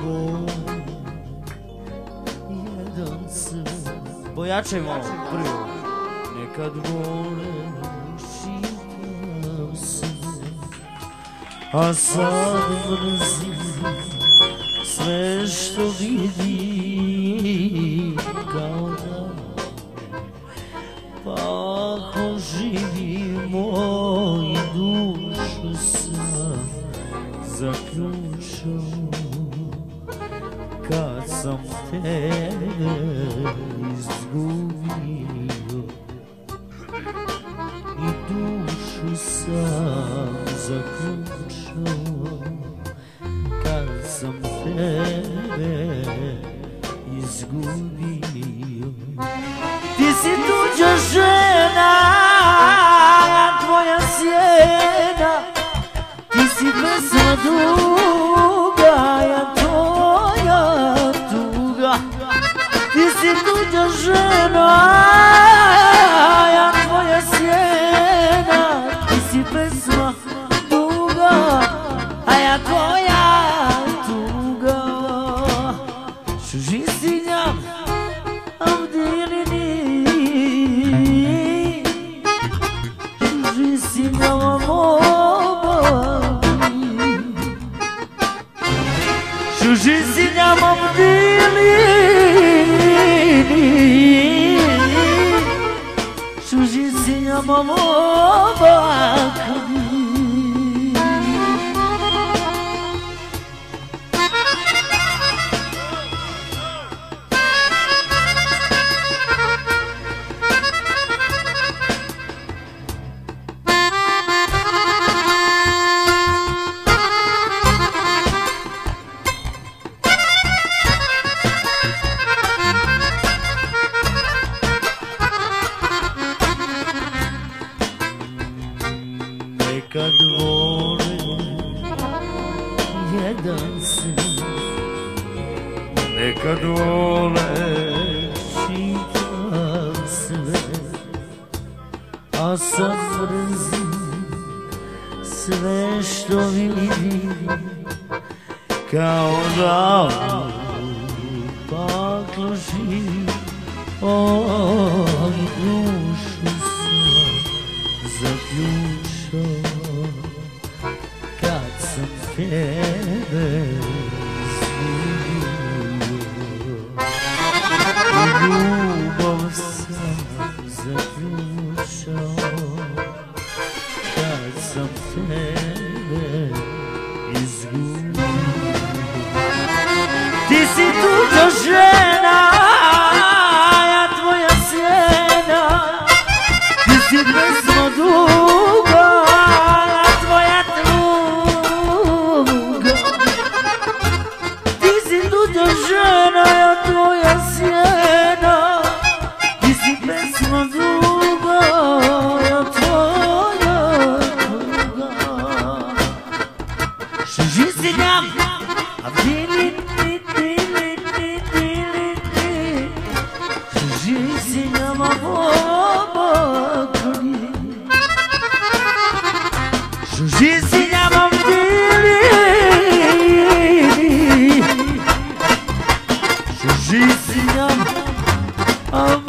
dvor, jedan sve. Pojačaj malo, prvo. Nekad voleš čitav sve, a sad mrzim sve što vidim kao da. Pa ako živimo i dušu sam zaključao kad sam tebe izgubio. I dušu sam zaključao kad sam tebe izgubio. Ti si tuđa žena, ja tvoja sjena. Ti si pesma duga, ja tvoja tuga. Ti si tuđa žena, ja tvoja sjena. Ti si pesma duga, a ja tvoja tuga. Čuži si njam, avdilini, čuži si njama mobavi, čuži si njama avdilini, čuži si njama mobavi. Nekad vole jedan se, nekad vole čitav sve, a sad mrzim sve što vidim kao da paklo živim. Oj, dušu sam zaključao kad sam tebe izgubio. Ljubav sam zaključao kad sam tebe izgubio. Ti si tuđa žena, ja tvoja sjena. Ti si pesma duga, ja tvoja tuga. Ti si tuđa žena, ja tvoja sjena. Ti si pesma duga, ja tvoja tuga. Čuži si njam, a vili ti, čuži si njama mobavi, čuži si njama avdilini, čuži si njama